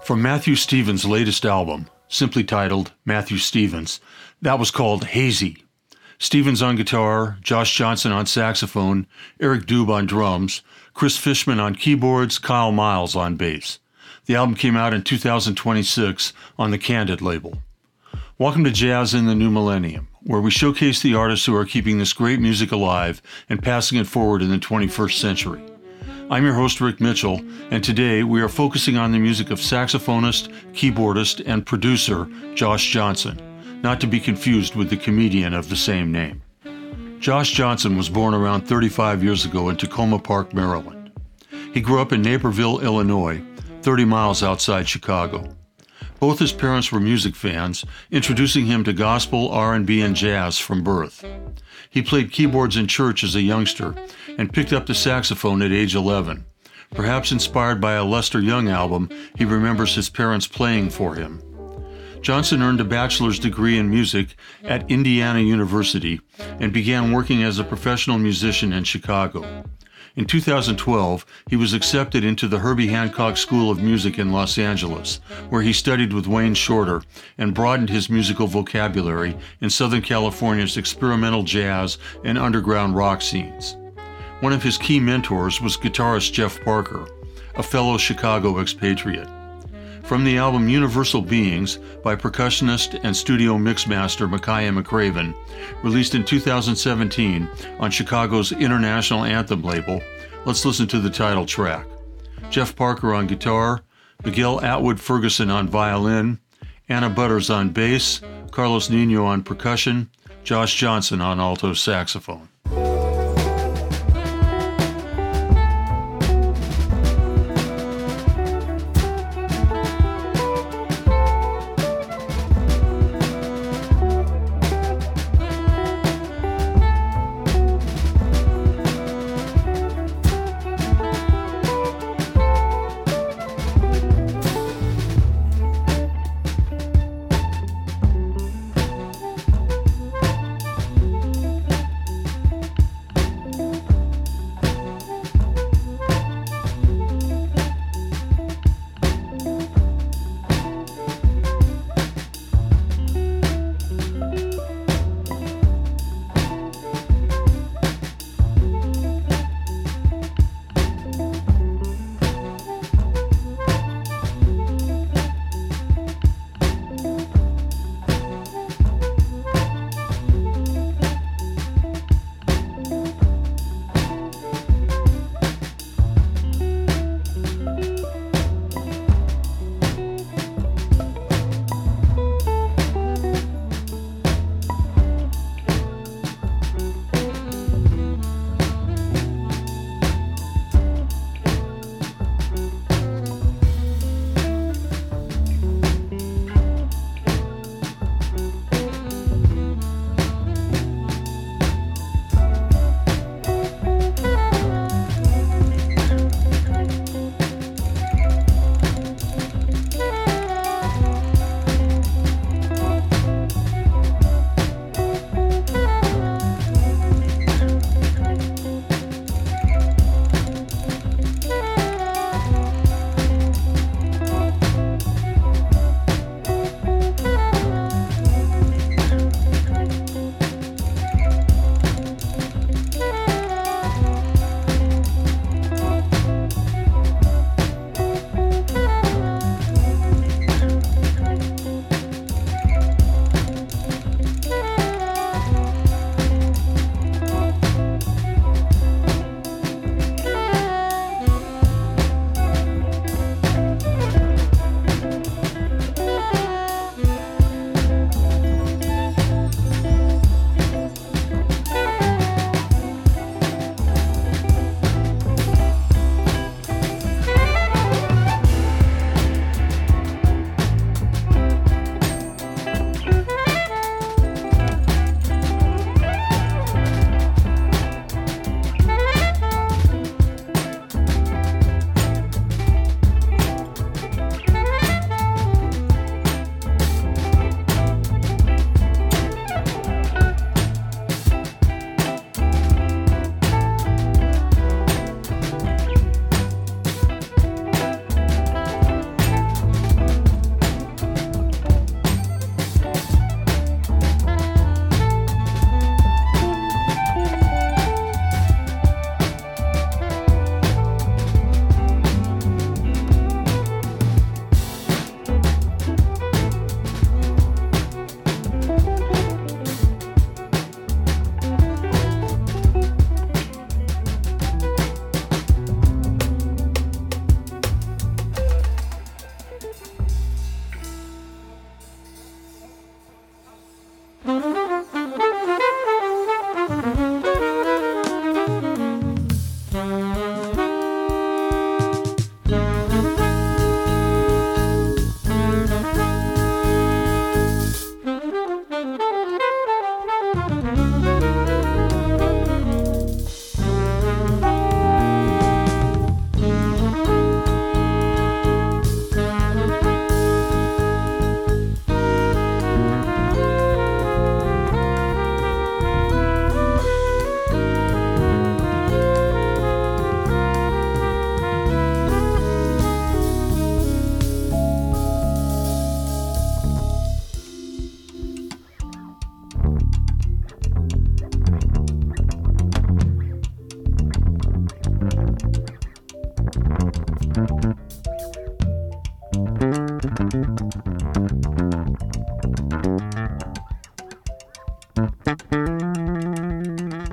From Matthew Stevens' latest album, simply titled Matthew Stevens, that was called Hazy. Stevens on guitar, Josh Johnson on saxophone, Eric Dube on drums, Chris Fishman on keyboards, Kyle Miles on bass. The album came out in 2026 on the Candid label. Welcome to Jazz in the New Millennium, where we showcase the artists who are keeping this great music alive and passing it forward in the 21st century. I'm your host, Rick Mitchell, and today we are focusing on the music of saxophonist, keyboardist, and producer Josh Johnson, not to be confused with the comedian of the same name. Josh Johnson was born around 35 years ago in Tacoma Park, Maryland. He grew up in Naperville, Illinois, 30 miles outside Chicago. Both his parents were music fans, introducing him to gospel, R&B, and jazz from birth. He played keyboards in church as a youngster and picked up the saxophone at age 11. Perhaps inspired by a Lester Young album, he remembers his parents playing for him. Johnson earned a bachelor's degree in music at Indiana University and began working as a professional musician in Chicago. In 2012, he was accepted into the Herbie Hancock School of Music in Los Angeles, where he studied with Wayne Shorter and broadened his musical vocabulary in Southern California's experimental jazz and underground rock scenes. One of his key mentors was guitarist Jeff Parker, a fellow Chicago expatriate. From the album Universal Beings by percussionist and studio mixmaster Makaya McCraven, released in 2017 on Chicago's International Anthem label, let's listen to the title track. Jeff Parker on guitar, Miguel Atwood Ferguson on violin, Anna Butters on bass, Carlos Nino on percussion, Josh Johnson on alto saxophone.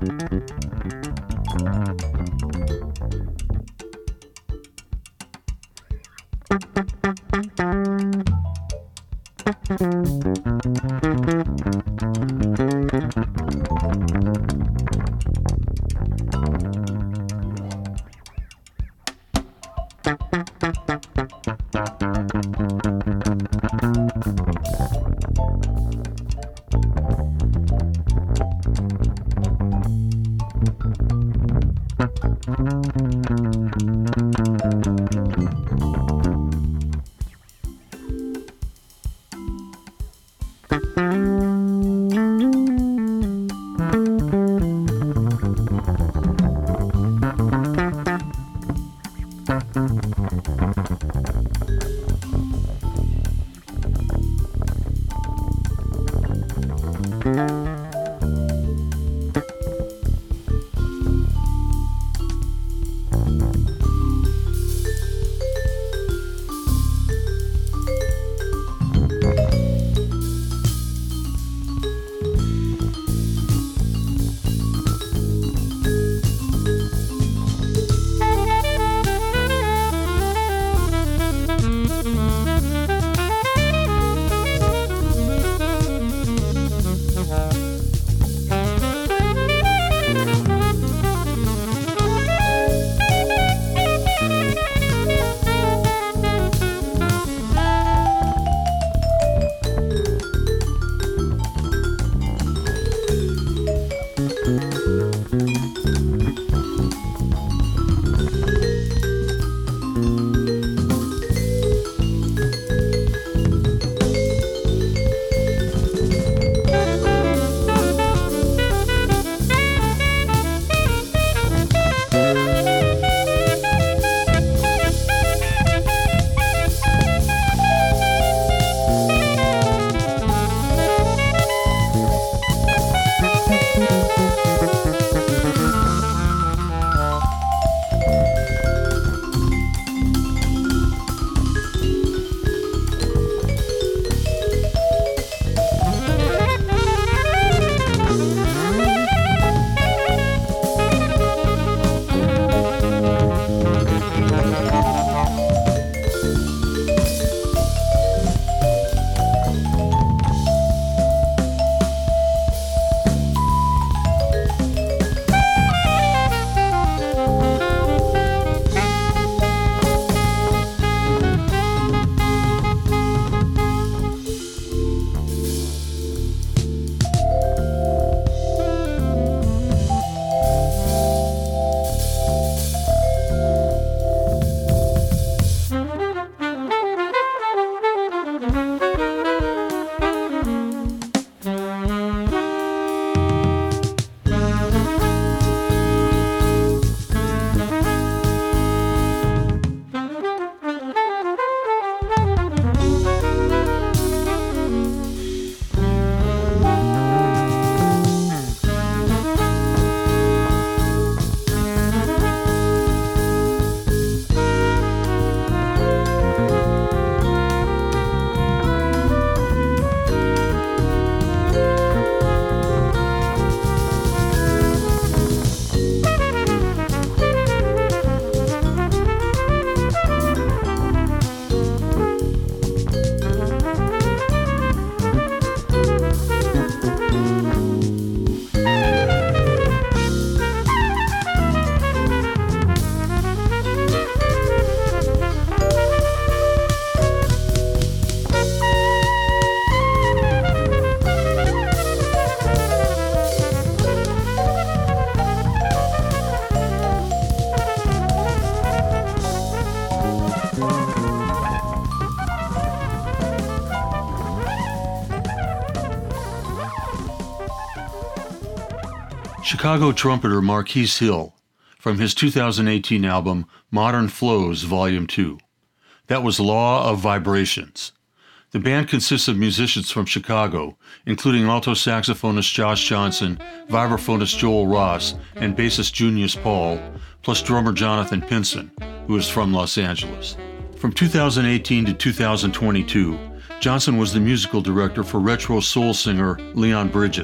Chicago trumpeter Marquise Hill from his 2018 album Modern Flows Volume 2. That was Law of Vibrations. The band consists of musicians from Chicago, including alto saxophonist Josh Johnson, vibraphonist Joel Ross, and bassist Junius Paul, plus drummer Jonathan Pinson, who is from Los Angeles. From 2018 to 2022, Johnson was the musical director for retro soul singer Leon Bridges,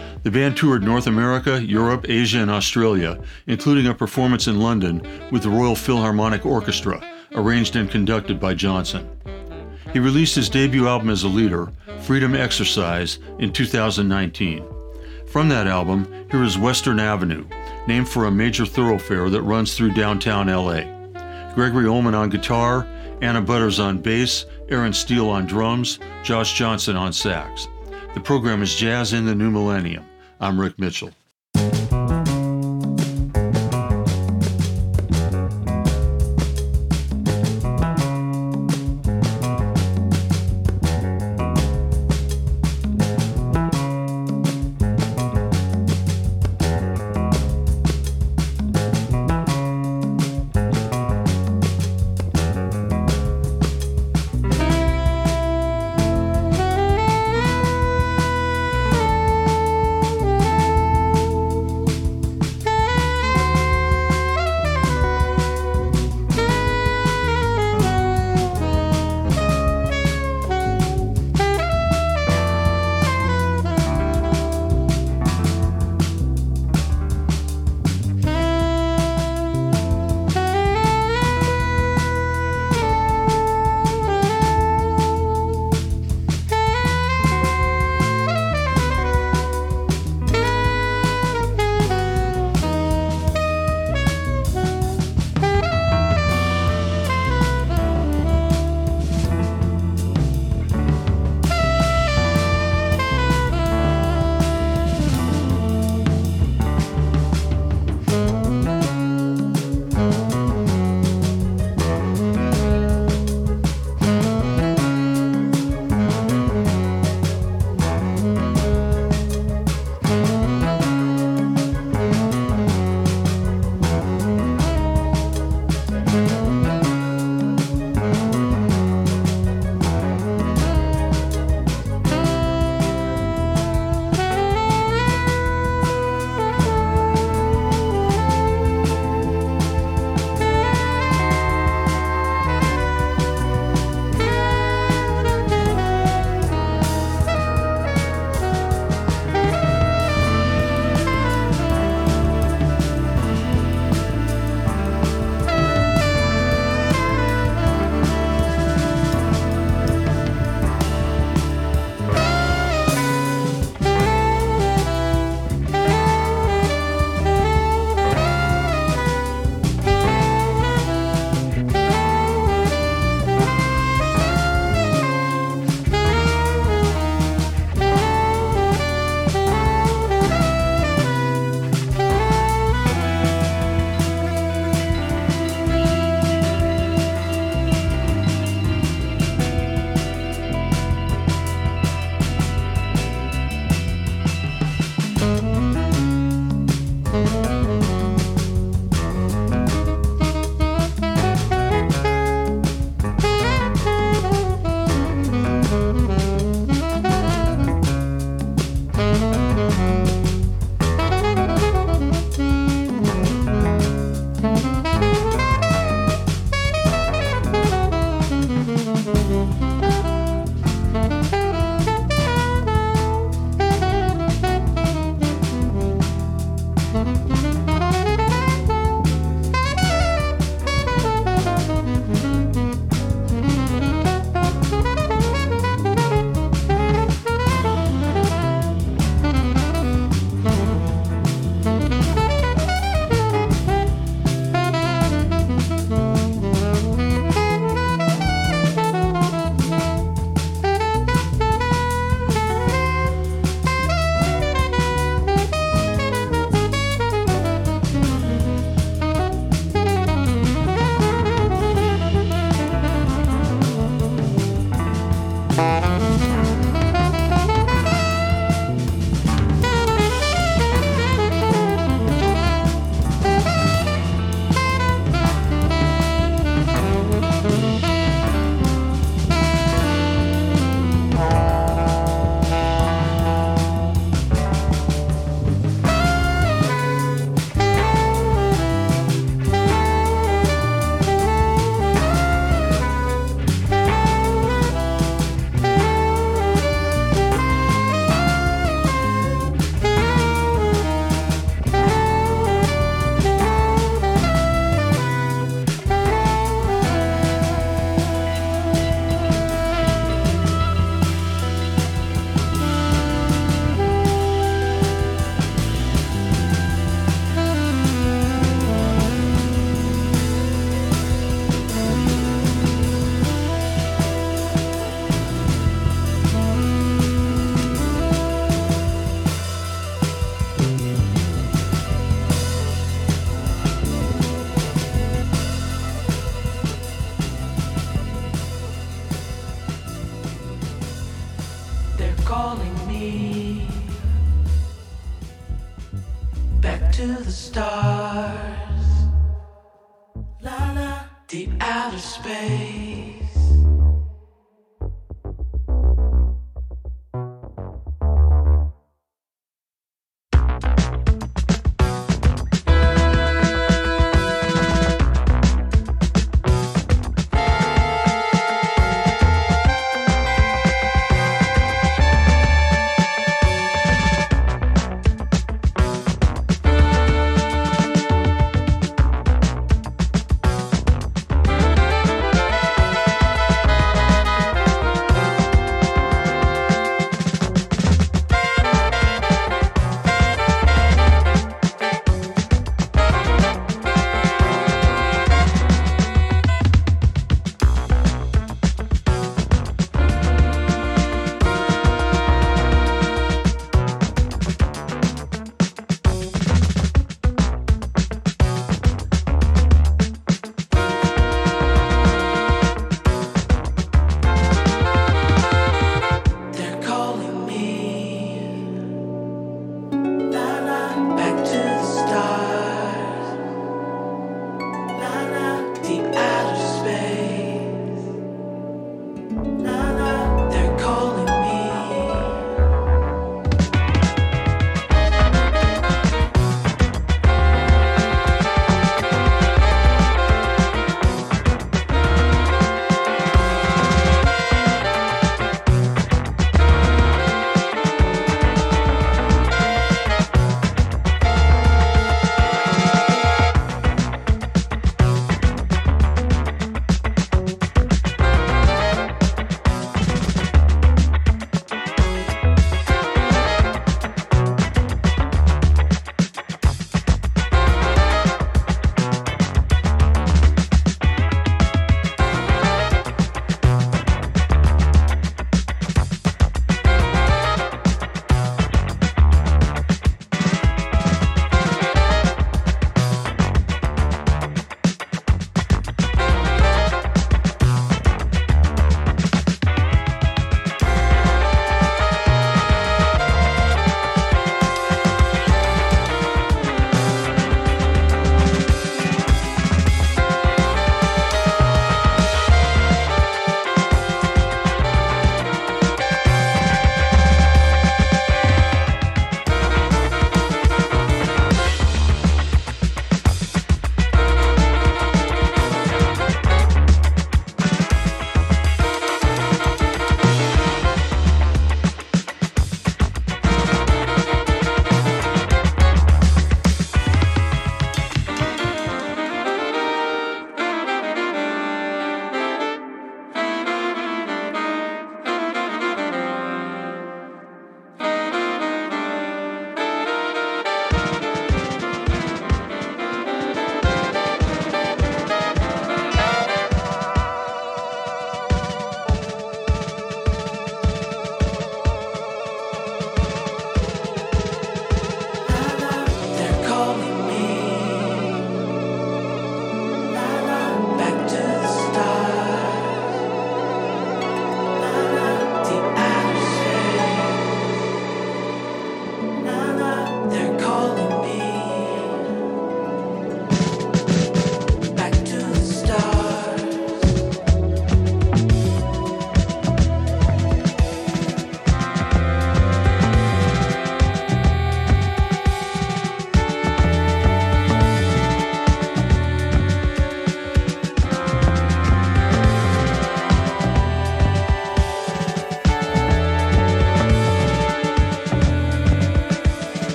The band toured North America, Europe, Asia, and Australia, including a performance in London with the Royal Philharmonic Orchestra, arranged and conducted by Johnson. He released his debut album as a leader, Freedom Exercise, in 2019. From that album, here is Western Avenue, named for a major thoroughfare that runs through downtown LA. Gregory Ullman on guitar, Anna Butters on bass, Aaron Steele on drums, Josh Johnson on sax. The program is Jazz in the New Millennium. I'm Rick Mitchell. to the stars, la la, deep outer space.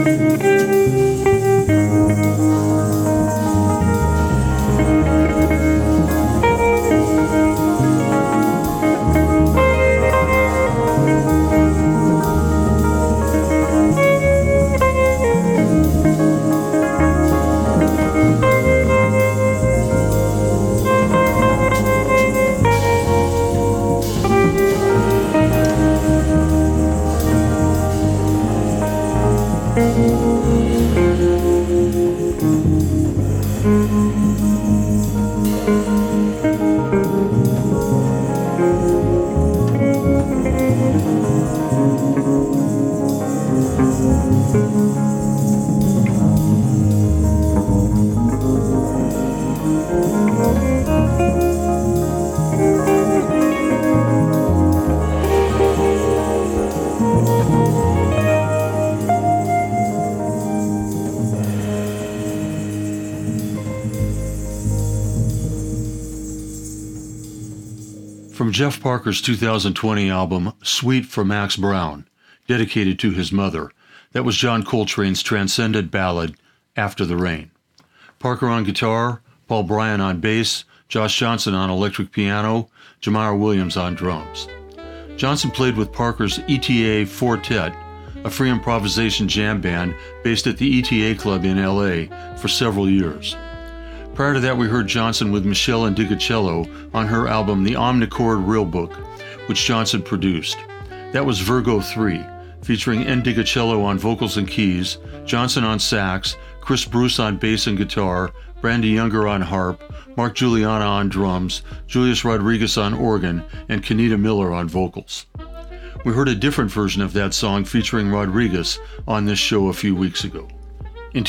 From Jeff Parker's 2020 album, Sweet for Max Brown, dedicated to his mother, that was John Coltrane's transcendent ballad, After the Rain. Parker on guitar, Paul Bryan on bass, Josh Johnson on electric piano, Jamar Williams on drums. Johnson played with Parker's ETA Fortet, a free improvisation jam band based at the ETA Club in LA, for several years. Prior to that, we heard Johnson with Michelle Indigocello on her album The Omnichord Real Book, which Johnson produced. That was Virgo 3, featuring Indigocello on vocals and keys, Johnson on sax, Chris Bruce on bass and guitar, Brandy Younger on harp, Mark Juliana on drums, Julius Rodriguez on organ, and Kenita Miller on vocals. We heard a different version of that song featuring Rodriguez on this show a few weeks ago. In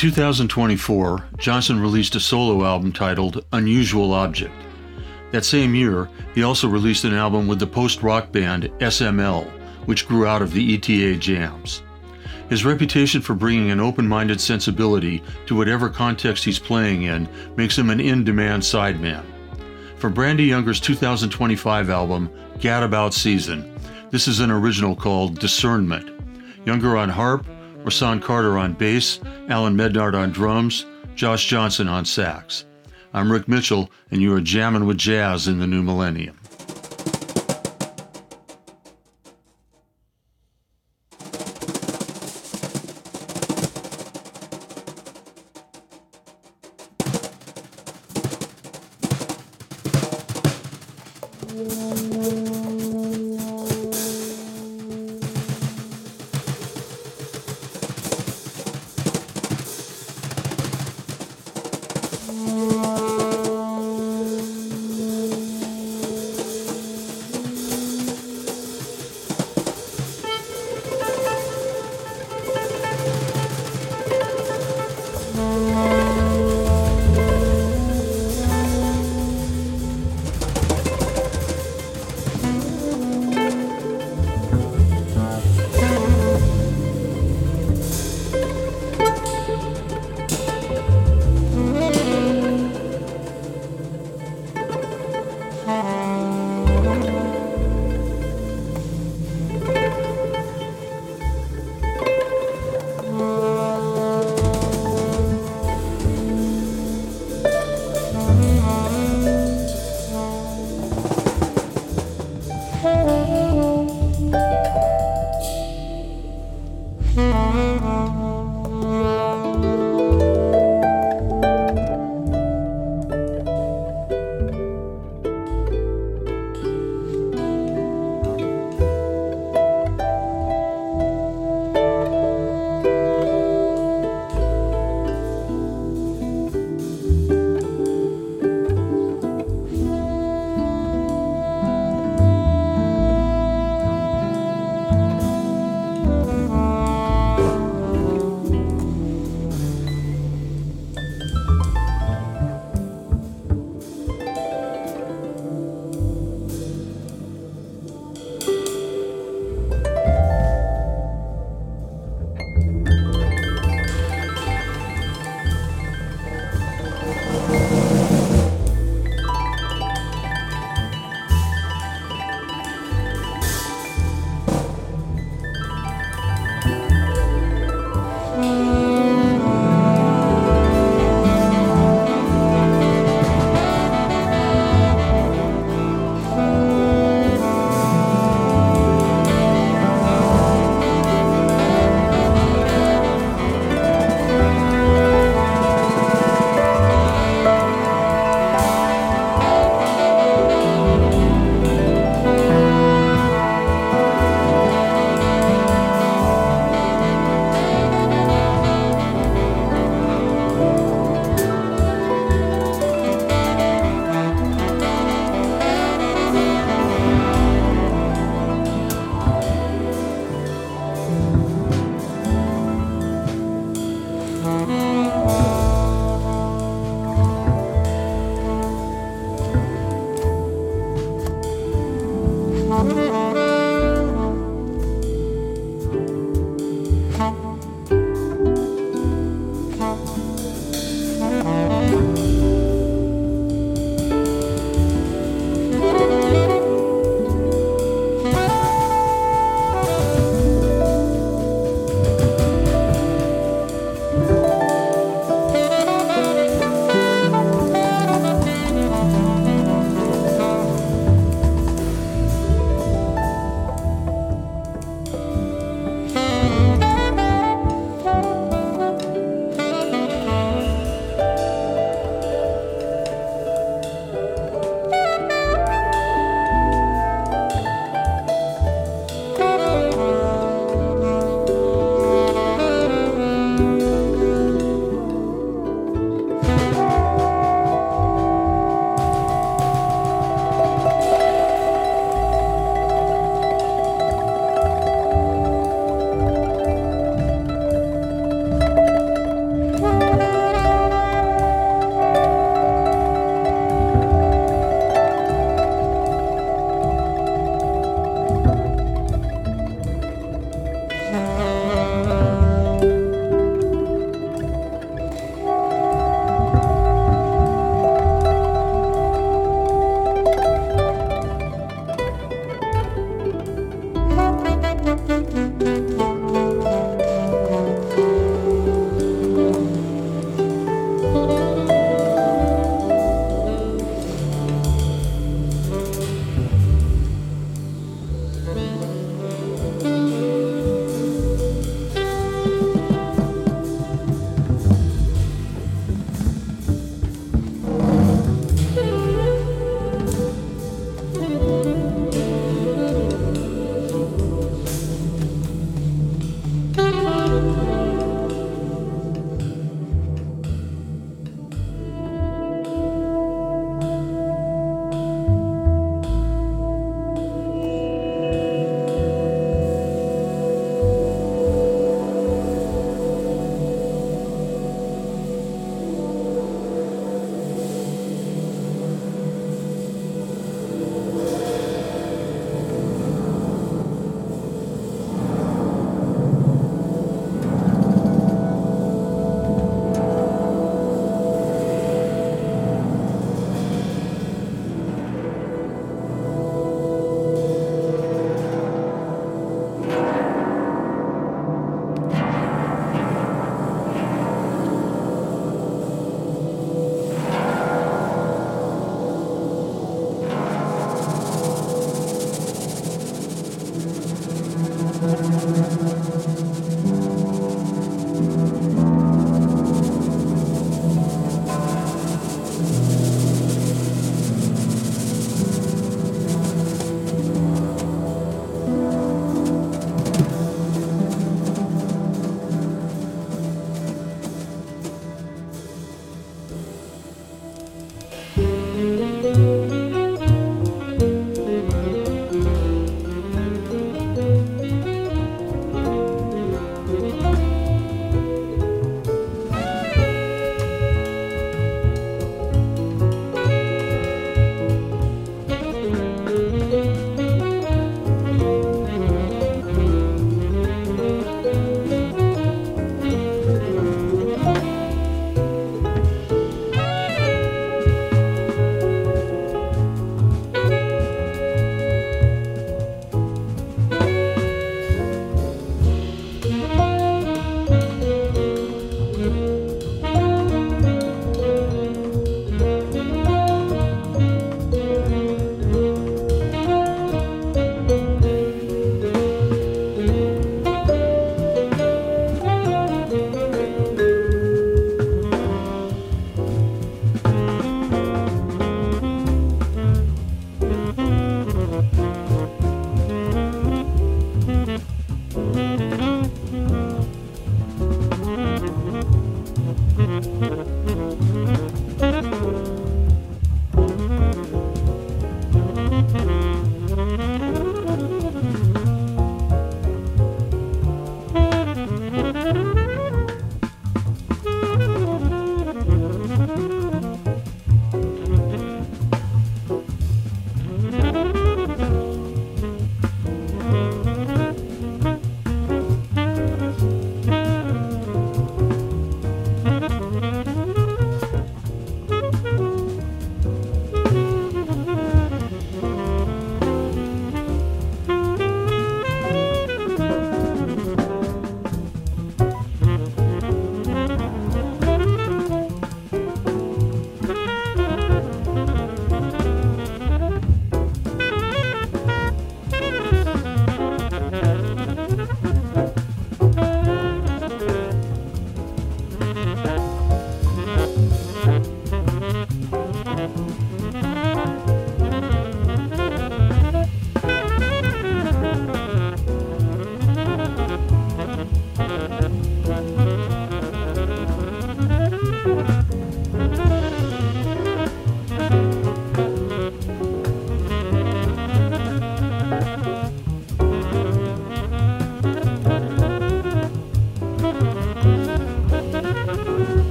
2024, Johnson released a solo album titled Unusual Object. That same year, he also released an album with the post-rock band SML, which grew out of the ETA jams. His reputation for bringing an open-minded sensibility to whatever context he's playing in makes him an in-demand sideman. For Brandy Younger's 2025 album, Gadabout Season, this is an original called Discernment. Younger on harp, Rahsaan Carter on bass, Alan Mednard on drums, Josh Johnson on sax. I'm Rick Mitchell, and you are jamming with jazz in the new millennium.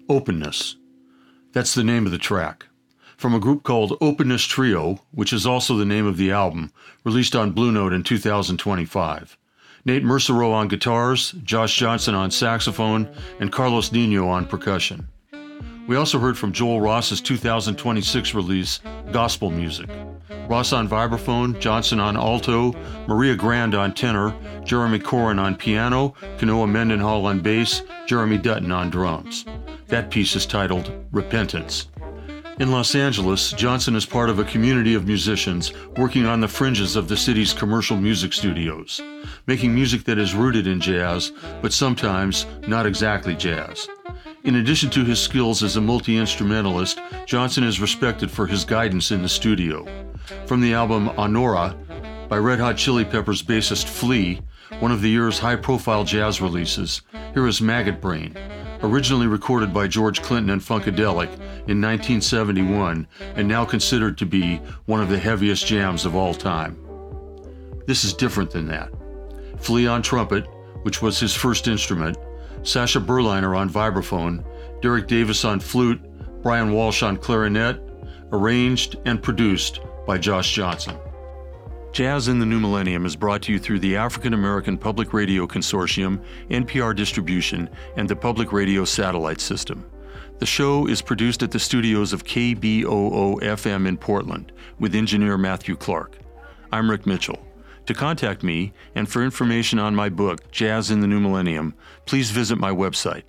Openness. That's the name of the track. From a group called Openness Trio, which is also the name of the album, released on Blue Note in 2025. Nate Mercereau on guitars, Josh Johnson on saxophone, and Carlos Nino on percussion. We also heard from Joel Ross's 2026 release, Gospel Music. Ross on vibraphone, Johnson on alto, Maria Grand on tenor, Jeremy Corin on piano, Kanoa Mendenhall on bass, Jeremy Dutton on drums. That piece is titled Repentance. In Los Angeles, Johnson is part of a community of musicians working on the fringes of the city's commercial music studios, making music that is rooted in jazz, but sometimes not exactly jazz. In addition to his skills as a multi-instrumentalist, Johnson is respected for his guidance in the studio. From the album Honora by Red Hot Chili Peppers bassist Flea, one of the year's high-profile jazz releases, here is Maggot Brain, originally recorded by George Clinton and Funkadelic in 1971 and now considered to be one of the heaviest jams of all time. This is different than that. Flea on trumpet, which was his first instrument, Sasha Berliner on vibraphone, Derek Davis on flute, Brian Walsh on clarinet, arranged and produced by Josh Johnson. Jazz in the New Millennium is brought to you through the African American Public Radio Consortium, NPR Distribution, and the Public Radio Satellite System. The show is produced at the studios of KBOO-FM in Portland with engineer Matthew Clark. I'm Rick Mitchell. To contact me and for information on my book, Jazz in the New Millennium, please visit my website,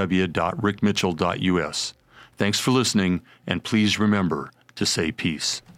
www.rickmitchell.us. Thanks for listening, and please remember to say peace.